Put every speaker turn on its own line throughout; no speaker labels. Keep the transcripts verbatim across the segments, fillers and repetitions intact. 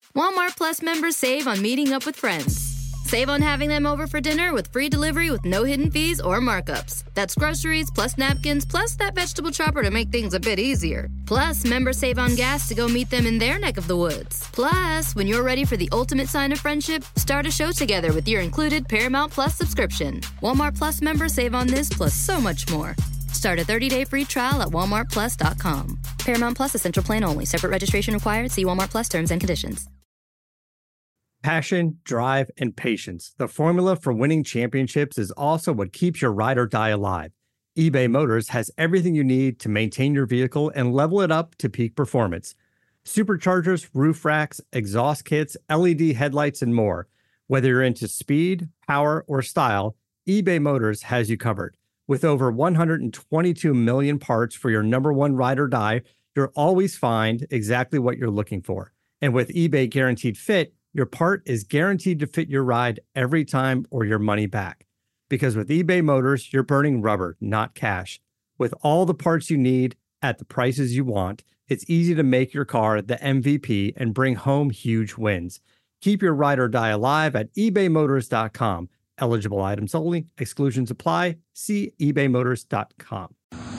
Walmart Plus members save on meeting up with friends. Save on having them over for dinner with free delivery with no hidden fees or markups. That's groceries, plus napkins, plus that vegetable chopper to make things a bit easier. Plus, members save on gas to go meet them in their neck of the woods. Plus, when you're ready for the ultimate sign of friendship, start a show together with your included Paramount Plus subscription. Walmart Plus members save on this plus so much more. Start a thirty-day free trial at walmart plus dot com. Paramount Plus Essential Plan only. Separate registration required. See Walmart Plus terms and conditions.
Passion, drive, and patience. The formula for winning championships is also what keeps your ride or die alive. eBay Motors has everything you need to maintain your vehicle and level it up to peak performance. Superchargers, roof racks, exhaust kits, L E D headlights, and more. Whether you're into speed, power, or style, eBay Motors has you covered. With over one hundred twenty-two million parts for your number one ride or die, you'll always find exactly what you're looking for. And with eBay Guaranteed Fit, your part is guaranteed to fit your ride every time or your money back. Because with eBay Motors, you're burning rubber, not cash. With all the parts you need at the prices you want, it's easy to make your car the M V P and bring home huge wins. Keep your ride or die alive at ebay motors dot com. Eligible items only. Exclusions apply. See ebay motors dot com.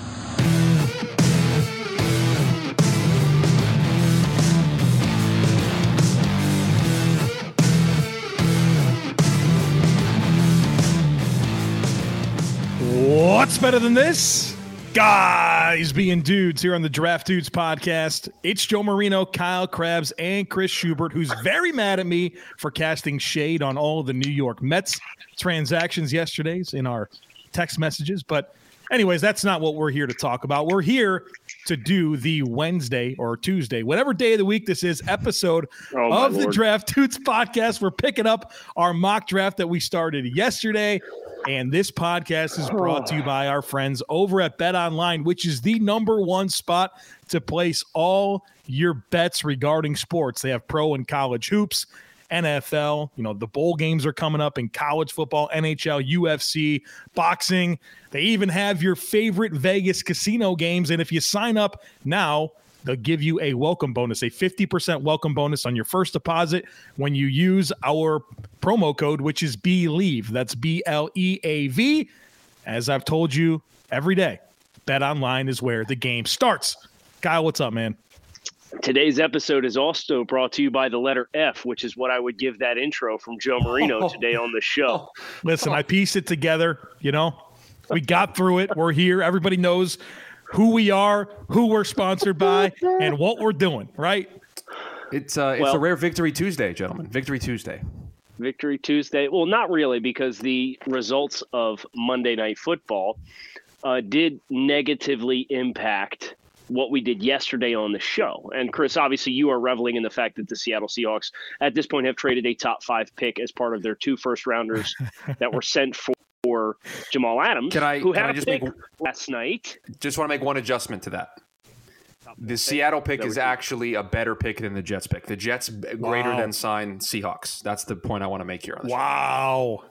What's better than this? Guys being dudes here on the Draft Dudes podcast. It's Joe Marino, Kyle Krabs, and Chris Schubert, who's very mad at me for casting shade on all of the New York Mets transactions yesterday's in our text messages. But anyways, that's not what we're here to talk about. We're here to do the Wednesday or Tuesday, whatever day of the week this is, episode
oh
of the Draft Dudes podcast. We're picking up our mock draft that we started yesterday. And this podcast is brought to you by our friends over at BetOnline, which is the number one spot to place all your bets regarding sports. They have pro and college hoops, N F L, you know, the bowl games are coming up in college football, N H L, U F C, boxing. They even have your favorite Vegas casino games. And if you sign up now, they'll give you a welcome bonus, a fifty percent welcome bonus on your first deposit when you use our promo code, which is BELIEVE. That's B L E A V. As I've told you every day, BetOnline is where the game starts. Kyle, what's up, man?
Today's episode is also brought to you by the letter F, which is what I would give that intro from Joe Marino today on the show.
Listen, I pieced it together. You know, we got through it. We're here. Everybody knows who we are, who we're sponsored by, and what we're doing, right?
It's uh, it's
Well-
a rare Victory Tuesday, gentlemen. Victory Tuesday.
Victory Tuesday. Well, not really, because the results of Monday Night Football uh, did negatively impact what we did yesterday on the show. And Chris, obviously you are reveling in the fact that the Seattle Seahawks at this point have traded a top five pick as part of their two first rounders that were sent for for Jamal Adams,
Can I-
who
can
had
I
a
just
pick
make-
last night.
Just want to make one adjustment to that. The Seattle pick
That
is
would be-
actually a better pick than the Jets pick. The Jets greater
Wow.
than sign Seahawks. That's the point I want to make here on the show.
Wow.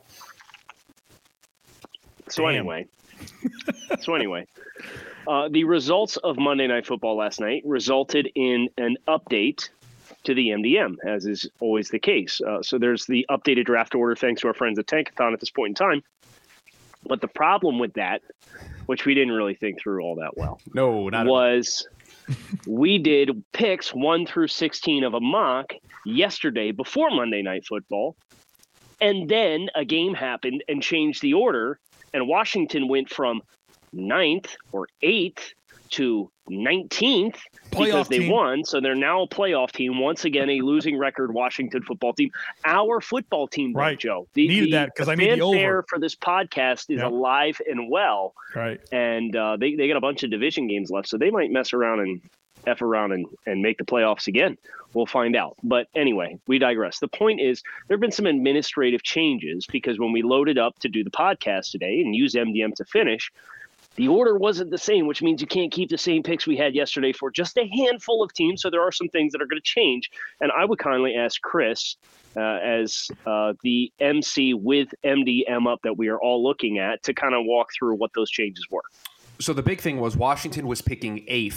So
Damn.
anyway, so anyway, uh, the results of Monday Night Football last night resulted in an update to the M D M, as is always the case. Uh, so there's the updated draft order, thanks to our friends at Tankathon at this point in time. But the problem with that, which we didn't really think through all that well,
No, not at all.
was we did picks one through sixteen of a mock yesterday before Monday Night Football. And then a game happened and changed the order. And Washington went from ninth or eighth to nineteenth because
Playoff
they
team.
won. So they're now a playoff team. Once again, a losing record Washington football team. Our football team, though,
Right.
Joe. The,
Needed
the,
that 'cause
the
I need the over.
fanfare for this podcast is
Yep.
alive and well.
Right.
And uh, they, they got a bunch of division games left. So they might mess around and F around and, and make the playoffs again. We'll find out. But anyway, we digress. The point is there have been some administrative changes because when we loaded up to do the podcast today and use M D M to finish, the order wasn't the same, which means you can't keep the same picks we had yesterday for just a handful of teams. So there are some things that are going to change. And I would kindly ask Chris, uh, as uh, the M C with M D M up that we are all looking at, to kind of walk through what those changes were.
So the big thing was Washington was picking eighth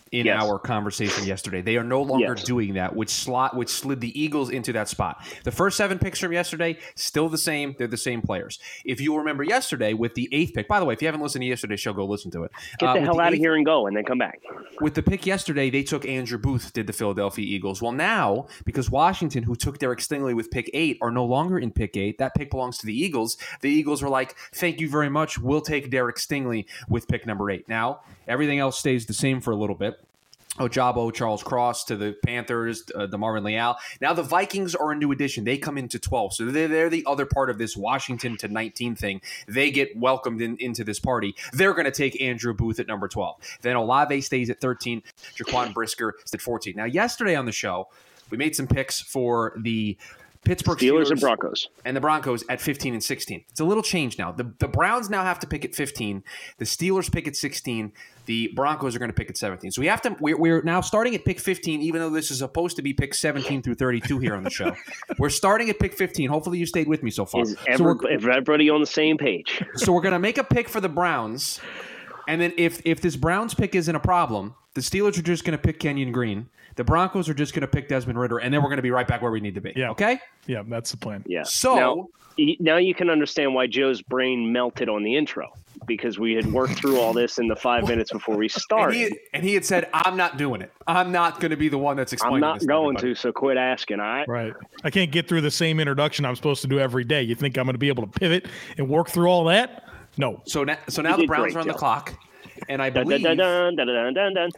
in
Yes.
our conversation yesterday. They are no longer
Yes.
doing that, which slot which slid the Eagles into that spot. The first seven picks from yesterday, still the same. They're the same players. If you remember yesterday with the eighth pick, by the way, if you haven't listened to yesterday's show, go listen to it.
Get
Uh,
the
with
hell out of
eighth-
here and go, and then come back.
With the pick yesterday, they took Andrew Booth, did the Philadelphia Eagles. Well, now, because Washington, who took Derek Stingley with pick eight, are no longer in pick eight, that pick belongs to the Eagles. The Eagles were like, thank you very much. We'll take Derek Stingley with pick number eight. Now, everything else stays the same for a little bit. Ojabo, Charles Cross to the Panthers, uh, the Marvin Leal. Now the Vikings are a new addition. They come into twelve. So they're, they're the other part of this Washington to nineteen thing. They get welcomed in, into this party. They're going to take Andrew Booth at number twelve. Then Olave stays at thirteen. Jaquan Brisker is at fourteen. Now yesterday on the show, we made some picks for the Pittsburgh
Steelers
Steelers
and Broncos.
and the Broncos at fifteen and sixteen. It's a little change now. The, the Browns now have to pick at fifteen. The Steelers pick at sixteen. The Broncos are going to pick at seventeen. So we have to. We're, we're now starting at pick fifteen, even though this is supposed to be pick seventeen through thirty-two here on the show. We're starting at pick fifteen. Hopefully, you stayed with me so far.
Is
So
every,
we're,
is everybody on the same page?
so we're going to make a pick for the Browns, and then if if this Browns pick isn't a problem, the Steelers are just going to pick Kenyon Green. The Broncos are just going to pick Desmond Ridder, and then we're going to be right back where we need to be.
Yeah.
Okay.
Yeah, that's the plan.
Yeah.
So-
now, y- now you can understand why Joe's brain melted on the intro, because we had worked through all this in the five minutes before we
And
started.
he, and he had said, "I'm not doing it. I'm not going to be the one that's explaining
I'm not
this
going
everybody."
to, so quit asking. All right.
Right. I can't get through the same introduction I'm supposed to do every day. You think I'm going to be able to pivot and work through all that? No.
So now, so now
You
the
did
Browns
great,
are on the
Joe.
clock, and I
Dun,
believe
dun, dun, dun, dun, dun, dun.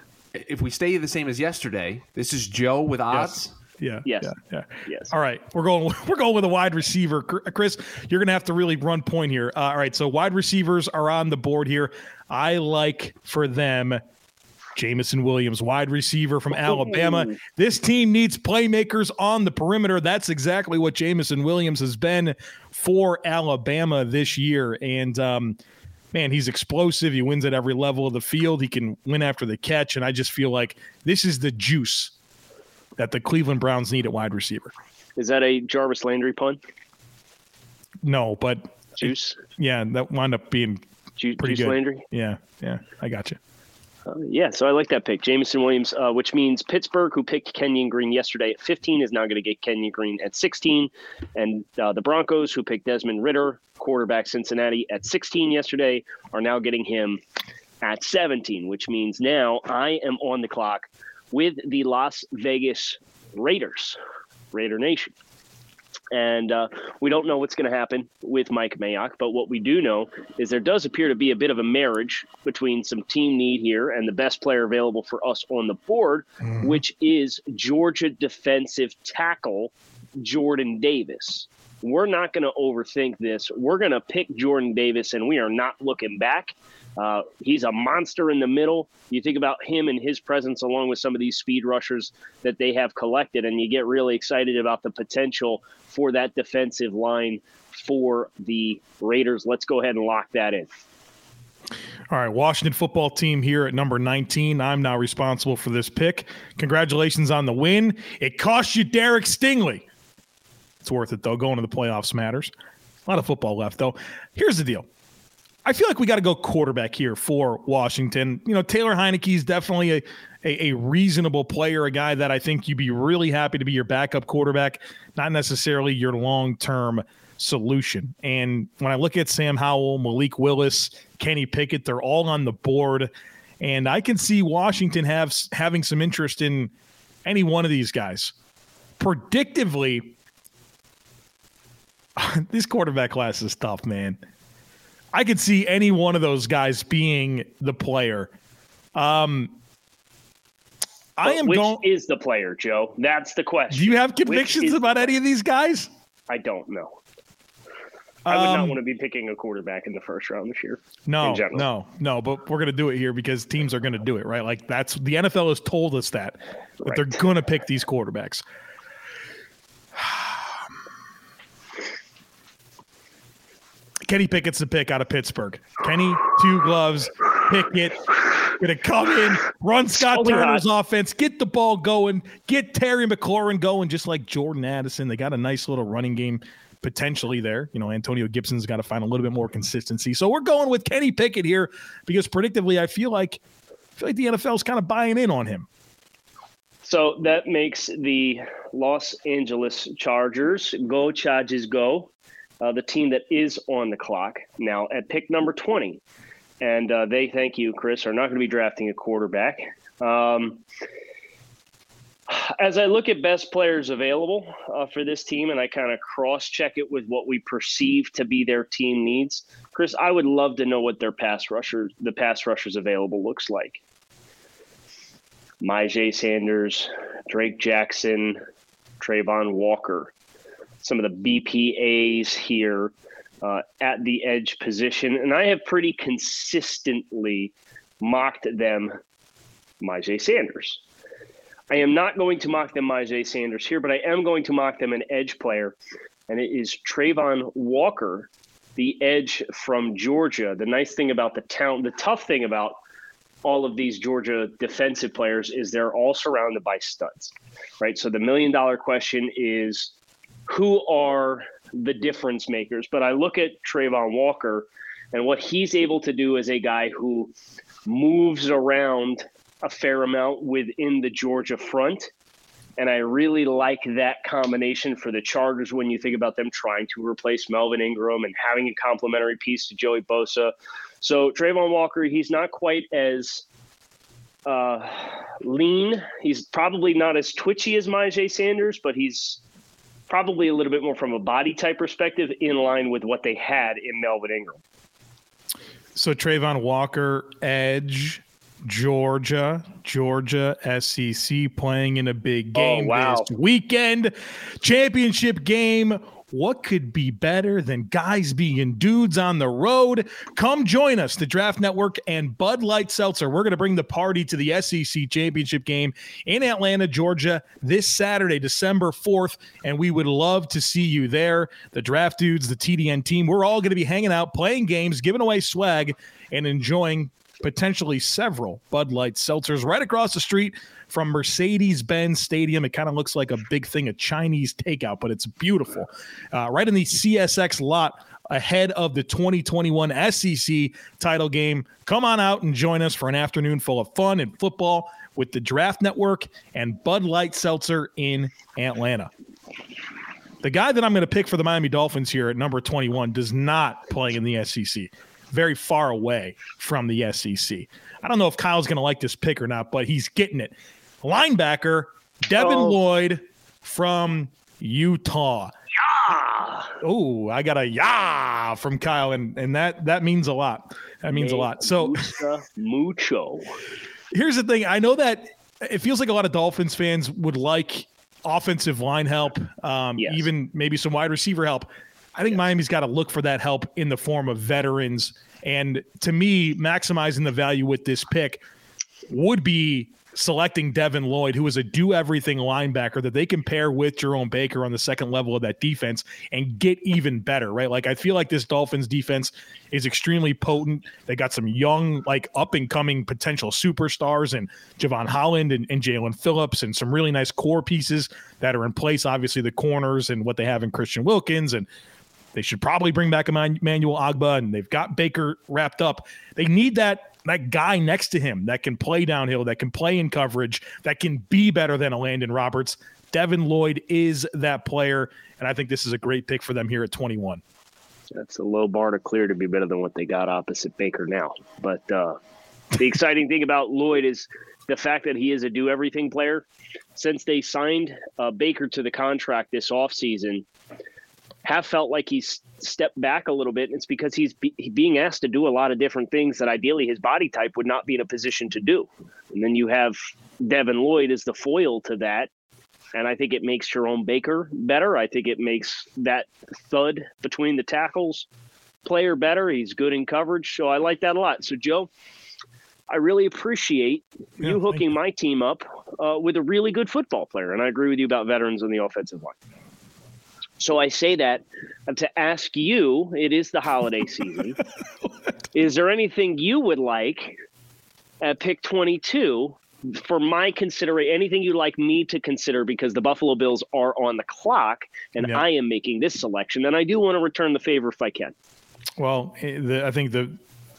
if we stay the same as yesterday, this is Joe with odds.
Yeah.
Yes.
Yeah. Yeah.
Yes.
All right, we're going. We're going with a wide receiver, Chris. You're going to have to really run point here. Uh, all right, so wide receivers are on the board here. I like for them, Jamison Williams, wide receiver from Alabama. This team needs playmakers on the perimeter. That's exactly what Jamison Williams has been for Alabama this year. And um, man, he's explosive. He wins at every level of the field. He can win after the catch. And I just feel like this is the juice that the Cleveland Browns need at wide receiver.
Is that a Jarvis Landry pun?
No, but
Juice?
yeah, that wound up being
Ju-
pretty
Juice
good.
Landry?
Yeah, yeah, I got you.
Uh, yeah, so I like that pick. Jamison Williams, uh, which means Pittsburgh, who picked Kenyon Green yesterday at fifteen, is now going to get Kenyon Green at sixteen. And uh, the Broncos, who picked Desmond Ridder, quarterback Cincinnati, at sixteen yesterday, are now getting him at seventeen, which means now I am on the clock with the Las Vegas Raiders, Raider Nation. And uh, we don't know what's going to happen with Mike Mayock, but what we do know is there does appear to be a bit of a marriage between some team need here and the best player available for us on the board,
Mm-hmm.
which is Georgia defensive tackle Jordan Davis. We're not going to overthink this. We're going to pick Jordan Davis, and we are not looking back. Uh, he's a monster in the middle. You think about him and his presence along with some of these speed rushers that they have collected, and you get really excited about the potential for that defensive line for the Raiders. Let's go ahead and lock that in.
All right, Washington football team here at number nineteen. I'm now responsible for this pick. Congratulations on the win. It cost you Derek Stingley. It's worth it, though. Going to the playoffs matters. A lot of football left, though. Here's the deal. I feel like we got to go quarterback here for Washington. You know, Taylor Heineke is definitely a, a, a reasonable player, a guy that I think you'd be really happy to be your backup quarterback, not necessarily your long-term solution. And when I look at Sam Howell, Malik Willis, Kenny Pickett, they're all on the board. And I can see Washington have having some interest in any one of these guys. Predictively, this quarterback class is tough, man. I could see any one of those guys being the player. Um, I
But
am
which
going.
is the player, Joe? That's the question.
Do you have
Which
convictions
is-
about any of these guys?
I don't know. I would not
Um,
want to be picking a quarterback in the first round this year.
No,
in general.
no, no. But we're going to do it here because teams are going to do it, right? Like that's the N F L has told us that that they're
Right.
going to pick these quarterbacks. Kenny Pickett's the pick out of Pittsburgh. Kenny, two gloves, Pickett, going to come in, run Scott
Holy
Turner's
hot.
offense, get the ball going, get Terry McLaurin going, just like Jordan Addison. They got a nice little running game potentially there. You know, Antonio Gibson's got to find a little bit more consistency. So we're going with Kenny Pickett here because predictably, I feel like feel like the N F L is kind of buying in on him.
So that makes the Los Angeles Chargers, go Chargers go, uh, the team that is on the clock now at pick number twenty. And uh, they, thank you, Chris, are not going to be drafting a quarterback. Um, as I look at best players available uh, for this team, and I kind of cross-check it with what we perceive to be their team needs, Chris, I would love to know what their pass rusher, the pass rushers available looks like. Myjai Sanders, Drake Jackson, Trayvon Walker, some of the B P As here uh, at the edge position. And I have pretty consistently mocked them Myjai Sanders. I am not going to mock them Myjai Sanders here, but I am going to mock them an edge player, and it is Trayvon Walker, the edge from Georgia. The nice thing about the town, the tough thing about all of these Georgia defensive players is they're all surrounded by studs, right? So the million dollar question is, who are the difference makers? But I look at Trayvon Walker and what he's able to do as a guy who moves around a fair amount within the Georgia front. And I really like that combination for the Chargers when you think about them trying to replace Melvin Ingram and having a complementary piece to Joey Bosa. So Trayvon Walker, he's not quite as uh, lean. He's probably not as twitchy as Myjai Sanders, but he's probably a little bit more from a body type perspective in line with what they had in Melvin Ingram.
So Trayvon Walker, edge, Georgia, Georgia S E C playing in a big game
oh, wow.
this weekend. Championship game. What could be better than guys being dudes on the road? Come join us, the Draft Network and Bud Light Seltzer. We're going to bring the party to the S E C championship game in Atlanta, Georgia this Saturday, December fourth, and we would love to see you there. The Draft Dudes, the T D N team, we're all going to be hanging out, playing games, giving away swag, and enjoying potentially several Bud Light Seltzers right across the street from Mercedes-Benz Stadium. It kind of looks like a big thing of Chinese takeout, but it's beautiful. Uh, right in the C S X lot ahead of the twenty twenty-one S E C title game. Come on out and join us for an afternoon full of fun and football with the Draft Network and Bud Light Seltzer in Atlanta. The guy that I'm going to pick for the Miami Dolphins here at number twenty-one does not play in the S E C. Very far away from the S E C. I don't know if Kyle's going to like this pick or not, but he's getting it. Linebacker, Devin oh. Lloyd from Utah.
Yeah.
Oh, I got a yeah from Kyle, and, and that, that means a lot. That means Me a lot. So
mucho.
Here's the thing. I know that it feels like a lot of Dolphins fans would like offensive line help, um, yes. even maybe some wide receiver help. I think yeah. Miami's got to look for that help in the form of veterans. And to me, maximizing the value with this pick would be selecting Devin Lloyd, who is a do-everything linebacker that they can pair with Jerome Baker on the second level of that defense and get even better, right? Like, I feel like this Dolphins defense is extremely potent. They got some young, like, up-and-coming potential superstars and Javon Holland and, and Jalen Phillips and some really nice core pieces that are in place, obviously the corners and what they have in Christian Wilkins, and they should probably bring back Emmanuel Ogbah, and they've got Baker wrapped up. They need that that guy next to him that can play downhill, that can play in coverage, that can be better than a Landon Roberts. Devin Lloyd is that player, and I think this is a great pick for them here at twenty-one.
That's a low bar to clear to be better than what they got opposite Baker now. But uh, the exciting thing about Lloyd is the fact that he is a do-everything player. Since they signed uh, Baker to the contract this offseason, have felt like he's stepped back a little bit. It's because he's be, being asked to do a lot of different things that ideally his body type would not be in a position to do. And then you have Devin Lloyd as the foil to that. And I think it makes Jerome Baker better. I think it makes that thud between the tackles player better. He's good in coverage. So I like that a lot. So, Joe, I really appreciate yeah, you hooking you. my team up uh, with a really good football player. And I agree with you about veterans on the offensive line. So I say that to ask you, it is the holiday season. Is there anything you would like at pick twenty-two for my consideration, anything you'd like me to consider, because the Buffalo Bills are on the clock and yeah. I am making this selection, and I do want to return the favor if I can.
Well, the, I think the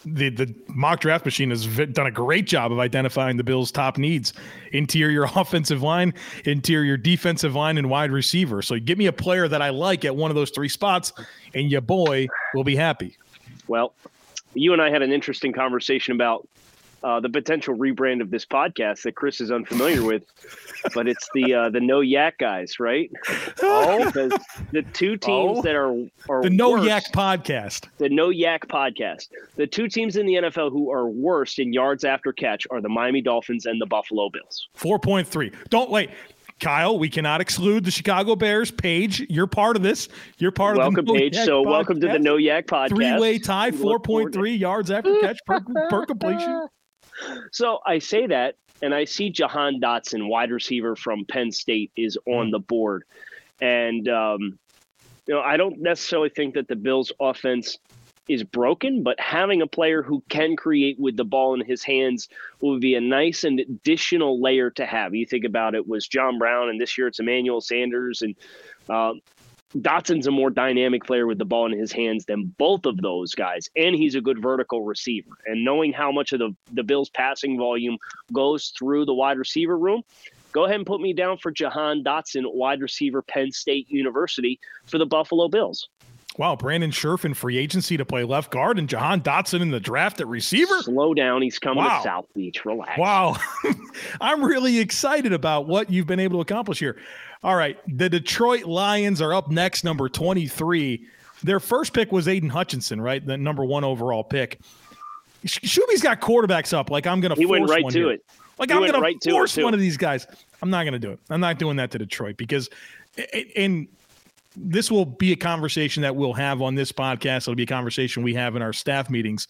the the mock draft machine has done a great job of identifying the Bills' top needs: interior offensive line, interior defensive line, and wide receiver. So give me a player that I like at one of those three spots, and your boy will be happy.
Well, you and I had an interesting conversation about uh, the potential rebrand of this podcast that Chris is unfamiliar with, but it's the uh, the No Yak guys, right? Oh, because the two teams oh. that are are
the No
worst,
Yak podcast,
the No Yak podcast, the two teams in the N F L who are worst in yards after catch are the Miami Dolphins and the Buffalo Bills.
four point three. Don't wait. Kyle, we cannot exclude the Chicago Bears. Paige, you're part of this. You're part
welcome,
of the
Welcome, Paige. So
podcast.
welcome to the No Yak podcast.
Three-way tie, four point three yards after catch per, per completion.
So I say that, and I see Jahan Dotson, wide receiver from Penn State, is on the board. And, um, you know, I don't necessarily think that the Bills' offense is broken, but having a player who can create with the ball in his hands will be a nice and additional layer to have. You think about it was John Brown, and this year it's Emmanuel Sanders, and uh, Dotson's a more dynamic player with the ball in his hands than both of those guys, and he's a good vertical receiver. And knowing how much of the, the Bills' passing volume goes through the wide receiver room, go ahead and put me down for Jahan Dotson, wide receiver, Penn State University, for the Buffalo Bills.
Wow, Brandon Scherf in free agency to play left guard and Jahan Dotson in the draft at receiver?
Slow down. He's coming
wow.
to South Beach. Relax.
Wow. I'm really excited about what you've been able to accomplish here. All right, the Detroit Lions are up next, number twenty-three. Their first pick was Aiden Hutchinson, right? The number one overall pick. Shuby's got quarterbacks up. Like, I'm going to force
went right
one
to
here.
it.
Like,
he
I'm going
right
to force one of these guys. I'm not going to do it. I'm not doing that to Detroit because – and this will be a conversation that we'll have on this podcast. It'll be a conversation we have in our staff meetings.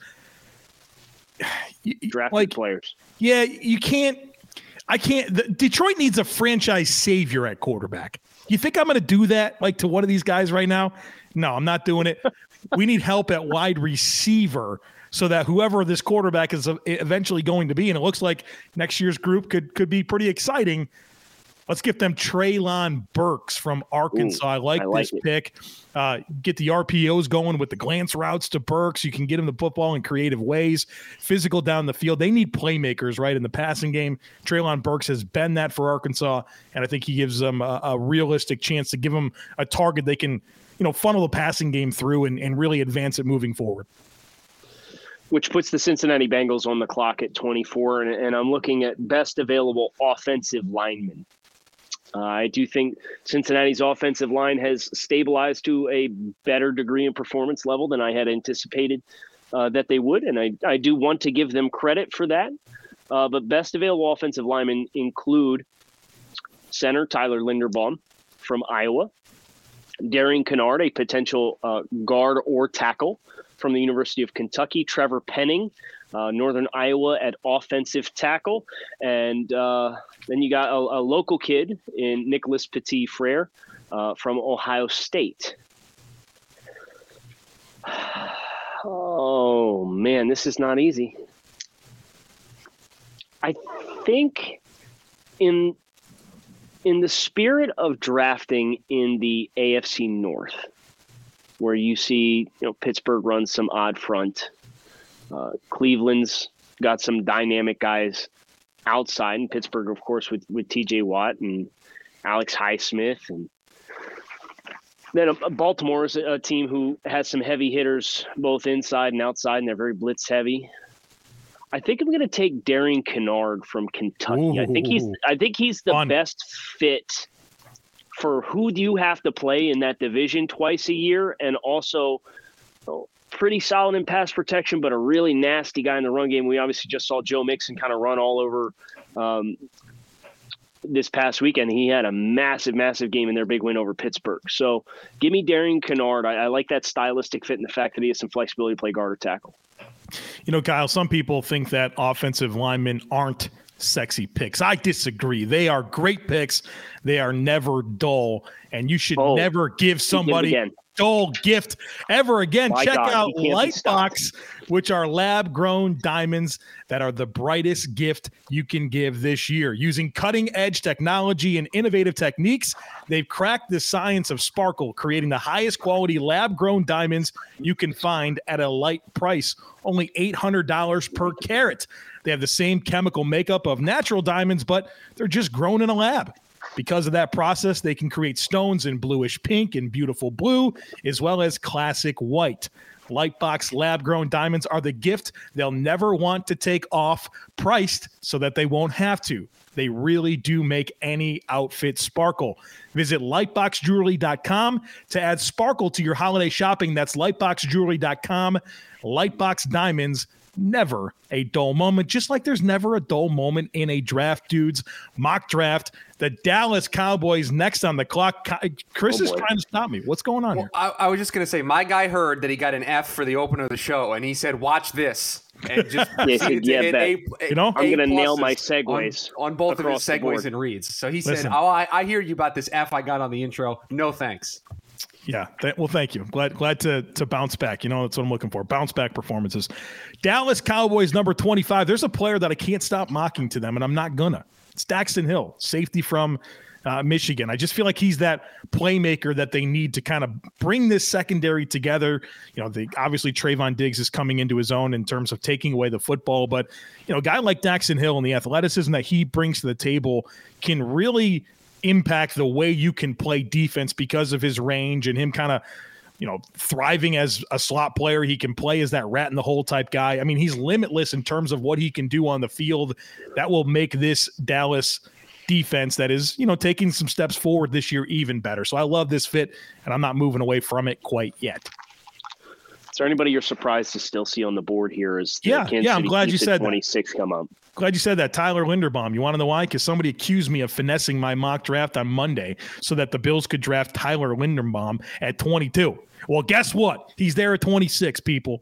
Drafted
like,
players.
Yeah, you can't – I can't the, – Detroit needs a franchise savior at quarterback. You think I'm going to do that, like, to one of these guys right now? No, I'm not doing it. We need help at wide receiver so that whoever this quarterback is eventually going to be, and it looks like next year's group could could be pretty exciting. Let's get them Treylon Burks from Arkansas. Ooh, I like, I like this it. pick. Uh, get the R P Os going with the glance routes to Burks. You can get him the football in creative ways. Physical down the field. They need playmakers, right, in the passing game. Treylon Burks has been that for Arkansas, and I think he gives them a, a realistic chance to give them a target they can, you know, funnel the passing game through and, and really advance it moving forward.
Which puts the Cincinnati Bengals on the clock at twenty-four, and, and I'm looking at best available offensive linemen. Uh, I do think Cincinnati's offensive line has stabilized to a better degree and performance level than I had anticipated uh, that they would, and I, I do want to give them credit for that. Uh, but best available offensive linemen include center Tyler Linderbaum from Iowa, Darian Kennard, a potential uh, guard or tackle from the University of Kentucky, Trevor Penning, uh, Northern Iowa at offensive tackle, and uh, then you got a, a local kid in Nicholas Petit-Frere uh, from Ohio State. Oh, man, this is not easy. I think in in the spirit of drafting in the A F C North, where you see, you know, Pittsburgh runs some odd front. Uh, Cleveland's got some dynamic guys outside, and Pittsburgh, of course, with, with T J Watt and Alex Highsmith. And then uh, Baltimore is a, a team who has some heavy hitters both inside and outside, and they're very blitz heavy. I think I'm going to take Darian Kennard from Kentucky. Ooh. I think he's I think he's the Fun. best fit for who do you have to play in that division twice a year, and also oh, pretty solid in pass protection, but a really nasty guy in the run game. We obviously just saw Joe Mixon kind of run all over um, this past weekend. He had a massive, massive game in their big win over Pittsburgh. So give me Darian Kennard. I, I like that stylistic fit and the fact that he has some flexibility to play guard or tackle.
You know, Kyle, some people think that offensive linemen aren't sexy picks. I disagree. They are great picks. They are never dull, and you should oh, never give somebody dull gift ever again.
My
Check
God,
out
he can't be stopped.
Lightbox, which are lab-grown diamonds that are the brightest gift you can give this year. Using cutting-edge technology and innovative techniques, they've cracked the science of sparkle, creating the highest quality lab-grown diamonds you can find at a light price, only eight hundred dollars per carat. They have the same chemical makeup of natural diamonds, but they're just grown in a lab. Because of that process, they can create stones in bluish pink and beautiful blue, as well as classic white. Lightbox lab-grown diamonds are the gift they'll never want to take off, priced so that they won't have to. They really do make any outfit sparkle. Visit lightbox jewelry dot com to add sparkle to your holiday shopping. That's lightbox jewelry dot com. Lightbox diamonds, never a dull moment, just like there's never a dull moment in a draft, dudes. Mock draft. The Dallas Cowboys next on the clock. Chris
Oh,
is
boy.
trying to stop me. What's going on
Well,
here?
I, I was just going to say, my guy heard that he got an F for the opener of the show, and he said, watch this. And just
Yeah, he said, yeah,
and
bet.
A- a-
You know?
I'm
A
gonna nail
pluses
my segues
on, on both of his
across the board.
segues and reads. So he
Listen.
said, oh, I, I hear you about this F I got on the intro. No thanks.
Yeah. Th- well, thank you. Glad glad to to bounce back. You know, that's what I'm looking for. Bounce back performances. Dallas Cowboys number twenty-five. There's a player that I can't stop mocking to them, and I'm not gonna. It's Daxton Hill, safety from uh, Michigan. I just feel like he's that playmaker that they need to kind of bring this secondary together. You know, the, obviously Trayvon Diggs is coming into his own in terms of taking away the football, but you know, a guy like Daxton Hill and the athleticism that he brings to the table can really impact the way you can play defense because of his range and him kind of, you know, thriving as a slot player. He can play as that rat in the hole type guy. I mean, he's limitless in terms of what he can do on the field. That will make this Dallas defense that is, you know, taking some steps forward this year even better. So I love this fit, and I'm not moving away from it quite yet.
Is there anybody you're surprised to still see on the board here as the
Yeah,
Kansas
yeah, I'm
City
glad you
Chiefs at
said that.
twenty-six come up?
Glad you said that. Tyler Linderbaum. You want to know why? Because somebody accused me of finessing my mock draft on Monday so that the Bills could draft Tyler Linderbaum at twenty-two. Well, guess what? He's there at twenty-six, people.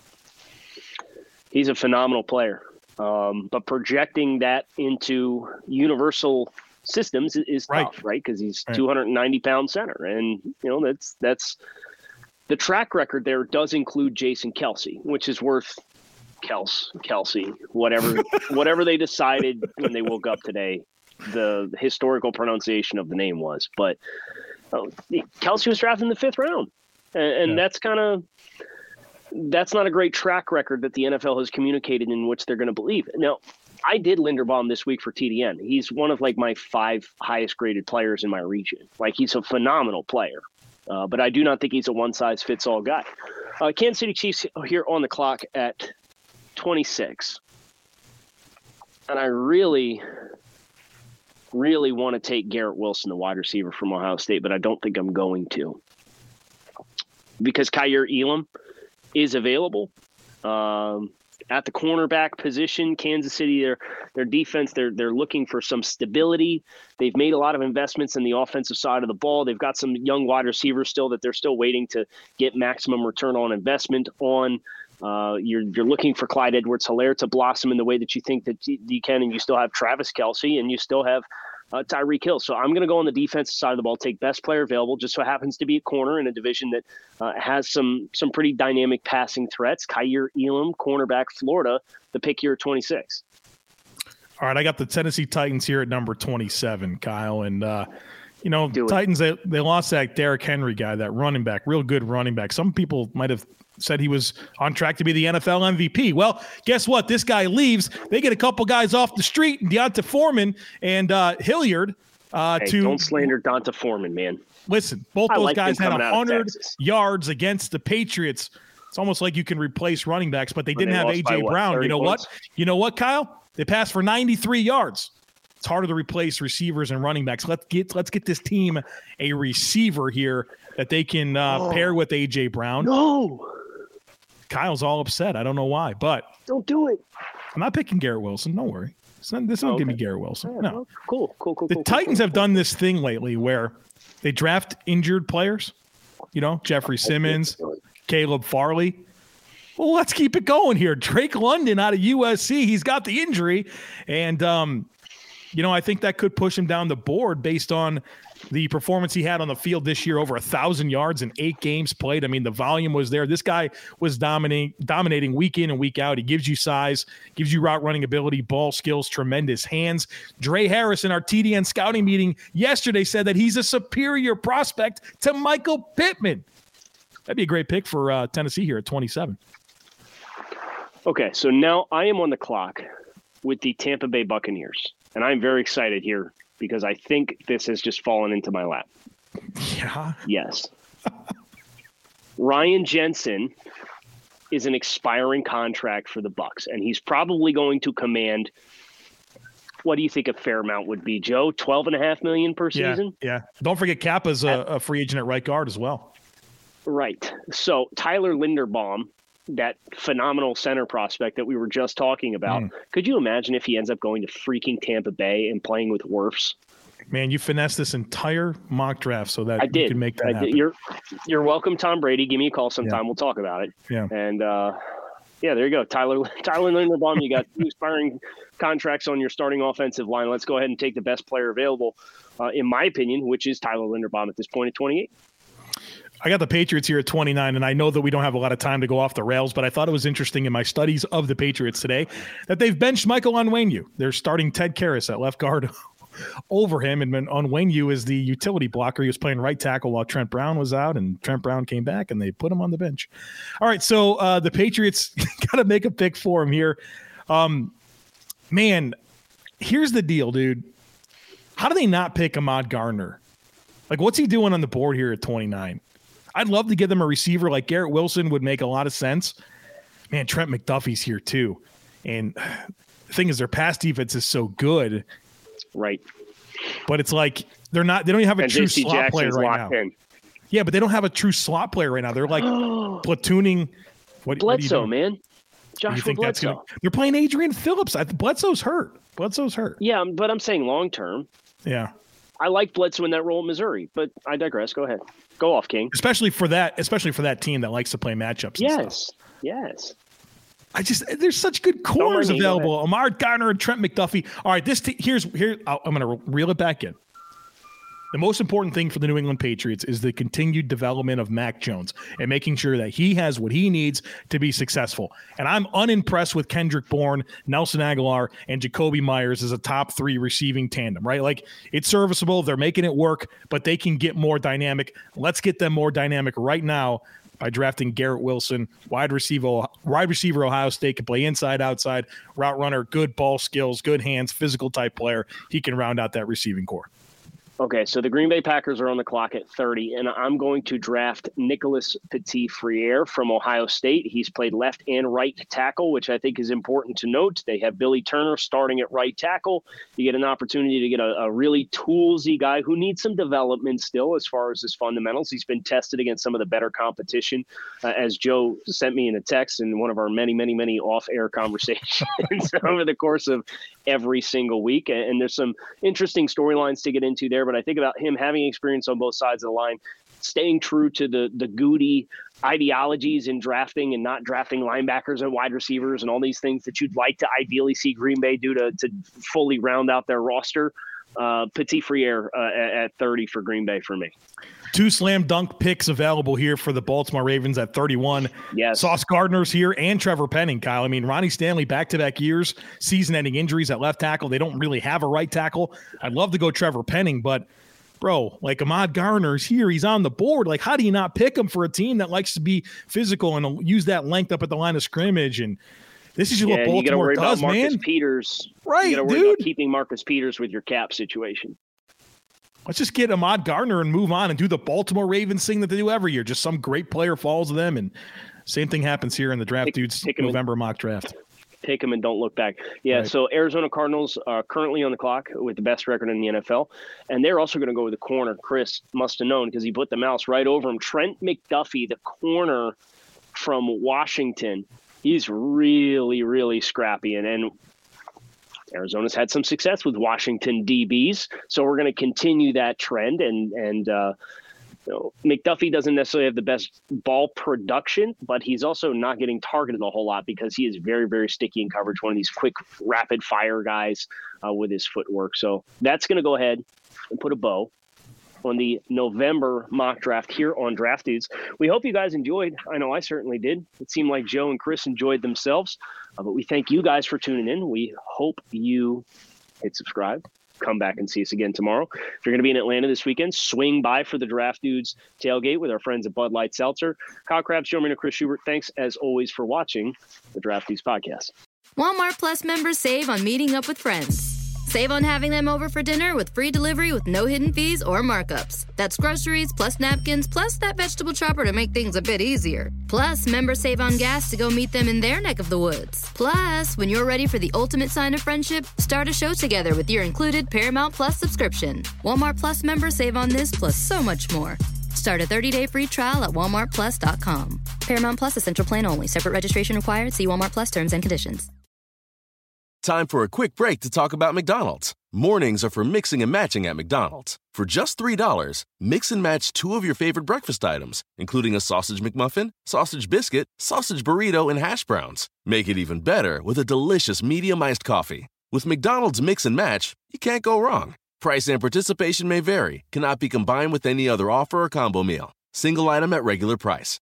He's a phenomenal player. Um, but projecting that into universal systems is, is
Right.
tough, right? Because he's
Right.
two hundred ninety pound center. And, you know, that's that's the track record there does include Jason Kelsey, which is worth Kels, Kelsey, whatever, whatever they decided when they woke up today, the historical pronunciation of the name was. But uh, Kelsey was drafted in the fifth round. And, and
Yeah.
that's kind of, that's not a great track record that the N F L has communicated in which they're going to believe. Now, I did Linderbaum this week for T D N. He's one of like my five highest graded players in my region. Like, he's a phenomenal player, uh, but I do not think he's a one size fits all guy. Uh, Kansas City Chiefs here on the clock at twenty-six. And I really, really want to take Garrett Wilson, the wide receiver from Ohio State, but I don't think I'm going to. Because Kaiir Elam is available. Um, at the cornerback position, Kansas City, their their defense, they're they're looking for some stability. They've made a lot of investments in the offensive side of the ball. They've got some young wide receivers still that they're still waiting to get maximum return on investment on. Uh, you're you're looking for Clyde Edwards-Helaire to blossom in the way that you think that you, you can, and you still have Travis Kelce, and you still have uh, Tyreek Hill. So I'm going to go on the defensive side of the ball, take best player available, just so happens to be a corner in a division that uh, has some some pretty dynamic passing threats. Kaiir Elam, cornerback, Florida, the pick here at twenty-six.
All right, I got the Tennessee Titans here at number twenty-seven, Kyle. And, uh, you know,
Do it.
Titans, they, they lost that Derrick Henry guy, that running back, real good running back. Some people might have said he was on track to be the N F L M V P. Well, guess what? This guy leaves. They get a couple guys off the street, Deonta Foreman and uh, Hilliard. Uh,
Hey,
to
don't slander Donta Foreman, man.
Listen, both
I
those
like him
guys had
coming out of
one hundred
Texas.
yards against the Patriots. It's almost like you can replace running backs, but they
But
didn't
they
have
lost
A
by
J
what,
Brown. You
thirty
know
points?
what? You know what, Kyle? They passed for ninety-three yards. It's harder to replace receivers and running backs. Let's get let's get this team a receiver here that they can uh,
Oh.
pair with A J Brown.
No,
Kyle's all upset. I don't know why, but
don't do it.
I'm not picking Garrett Wilson. Don't worry. This don't, this don't give me
Okay.
Garrett Wilson.
Yeah,
No.
well, Cool, cool, cool.
The
cool,
Titans
cool,
have done this thing lately where they draft injured players. You know, Jeffrey Simmons, Caleb Farley. Well, let's keep it going here. Drake London out of U S C. He's got the injury. And, um, you know, I think that could push him down the board based on the performance he had on the field this year, over a thousand yards in eight games played. I mean, the volume was there. This guy was dominating, dominating week in and week out. He gives you size, gives you route running ability, ball skills, tremendous hands. Dre Harris in our T D N scouting meeting yesterday said that he's a superior prospect to Michael Pittman. That'd be a great pick for uh, Tennessee here at twenty-seven.
Okay, so now I am on the clock with the Tampa Bay Buccaneers, and I'm very excited here because I think this has just fallen into my lap.
Yeah.
Yes. Ryan Jensen is an expiring contract for the Bucs, and he's probably going to command, what do you think a fair amount would be, Joe? twelve and a half million per
Yeah,
season?
yeah. Don't forget Kappa's a, a free agent at right guard as well.
Right. So Tyler Linderbaum, that phenomenal center prospect that we were just talking about, mm. could you imagine if he ends up going to freaking Tampa Bay and playing with Wirfs?
Man, you finessed this entire mock draft so that
I did.
you can make that
I
happen.
Did. You're, you're welcome, Tom Brady. Give me a call sometime. Yeah. We'll talk about it.
Yeah.
And, uh, yeah, there you go. Tyler Tyler Linderbaum, you got two expiring contracts on your starting offensive line. Let's go ahead and take the best player available, uh, in my opinion, which is Tyler Linderbaum at this point at twenty-eight.
I got the Patriots here at twenty-nine, and I know that we don't have a lot of time to go off the rails, but I thought it was interesting in my studies of the Patriots today that they've benched Michael Onwenu. They're starting Ted Karras at left guard over him, and Onwenu is the utility blocker. He was playing right tackle while Trent Brown was out, and Trent Brown came back, and they put him on the bench. All right, so uh, the Patriots got to make a pick for him here. Um, man, here's the deal, dude. How do they not pick Ahmad Gardner? Like, what's he doing on the board here at twenty-nine? I'd love to give them a receiver like Garrett Wilson would make a lot of sense. Man, Trent McDuffie's here too. And the thing is, their pass defense is so good.
Right.
But it's like they're not, they don't even have a
and
true
J C
slot
Jackson's
player right now.
in.
Yeah, but they don't have a true slot player right now. They're like platooning. What,
Bledsoe,
what
man. Joshua
you think
Bledsoe.
That's gonna, they're playing Adrian Phillips. I, Bledsoe's hurt. Bledsoe's hurt.
Yeah, but I'm saying long term.
Yeah.
I like Bledsoe in that role in Missouri, but I digress. Go ahead. Go off, King.
Especially for that, especially for that team that likes to play matchups.
Yes.
And stuff.
Yes.
I just there's such good corners available. Ahmad Gardner and Trent McDuffie. All right, this t- here's here I'll, I'm going to reel it back in. The most important thing for the New England Patriots is the continued development of Mac Jones and making sure that he has what he needs to be successful. And I'm unimpressed with Kendrick Bourne, Nelson Aguilar, and Jacoby Myers as a top three receiving tandem, right? Like, it's serviceable. They're making it work, but they can get more dynamic. Let's get them more dynamic right now by drafting Garrett Wilson, wide receiver, wide receiver Ohio State, can play inside, outside, route runner, good ball skills, good hands, physical type player. He can round out that receiving core.
Okay, so the Green Bay Packers are on the clock at thirty, and I'm going to draft Nicholas Petit-Frere from Ohio State. He's played left and right tackle, which I think is important to note. They have Billy Turner starting at right tackle. You get an opportunity to get a, a really toolsy guy who needs some development still as far as his fundamentals. He's been tested against some of the better competition, uh, as Joe sent me in a text in one of our many, many, many off-air conversations over the course of every single week. And, and there's some interesting storylines to get into there. But I think about him having experience on both sides of the line, staying true to the the Goody ideologies in drafting and not drafting linebackers and wide receivers and all these things that you'd like to ideally see Green Bay do to, to fully round out their roster. Uh, Petit-Frere uh, at, at thirty for Green Bay for me.
Two slam dunk picks available here for the Baltimore Ravens at thirty-one.
Yes.
Sauce Gardner's here and Trevor Penning, Kyle. I mean, Ronnie Stanley back-to-back years, season-ending injuries at left tackle. They don't really have a right tackle. I'd love to go Trevor Penning, but, bro, like Ahmad Gardner's here. He's on the board. Like, how do you not pick him for a team that likes to be physical and use that length up at the line of scrimmage? And this is
yeah,
what Baltimore
you gotta worry
does,
about Marcus
man.
Peters.
Right,
you gotta worry
dude.
about keeping Marcus Peters with your cap situation.
Let's just get Ahmad Gardner and move on and do the Baltimore Ravens thing that they do every year. Just some great player falls to them, and same thing happens here in the draft,
pick,
dudes.
pick
November
in,
mock draft.
Take them and don't look back. Yeah,
right.
So Arizona Cardinals are currently on the clock with the best record in the N F L, and they're also going to go with the corner. Chris must have known because he put the mouse right over him. Trent McDuffie, the corner from Washington, he's really, really scrappy, and and. Arizona's had some success with Washington D Bs, so we're going to continue that trend. And and uh, you know, McDuffie doesn't necessarily have the best ball production, but he's also not getting targeted a whole lot because he is very, very sticky in coverage. One of these quick, rapid fire guys uh, with his footwork. So that's going to go ahead and put a bow on the November mock draft here on Draft Dudes. We hope you guys enjoyed. I know I certainly did. It seemed like Joe and Chris enjoyed themselves, uh, but we thank you guys for tuning in. We hope you hit subscribe. Come back and see us again tomorrow. If you're going to be in Atlanta this weekend, swing by for the Draft Dudes tailgate with our friends at Bud Light Seltzer. Kyle Krabs, Joe Marino, Chris Schubert, thanks as always for watching the Draft Dudes podcast.
Walmart Plus members save on meeting up with friends. Save on having them over for dinner with free delivery with no hidden fees or markups. That's groceries plus napkins plus that vegetable chopper to make things a bit easier. Plus, members save on gas to go meet them in their neck of the woods. Plus, when you're ready for the ultimate sign of friendship, start a show together with your included Paramount Plus subscription. Walmart Plus members save on this plus so much more. Start a thirty-day free trial at walmart plus dot com. Paramount Plus Essential Plan only. Separate registration required. See Walmart Plus terms and conditions.
Time for a quick break to talk about McDonald's. Mornings are for mixing and matching at McDonald's. For just three dollars, mix and match two of your favorite breakfast items, including a sausage McMuffin, sausage biscuit, sausage burrito, and hash browns. Make it even better with a delicious medium iced coffee. With McDonald's Mix and Match, you can't go wrong. Price and participation may vary, cannot be combined with any other offer or combo meal. Single item at regular price.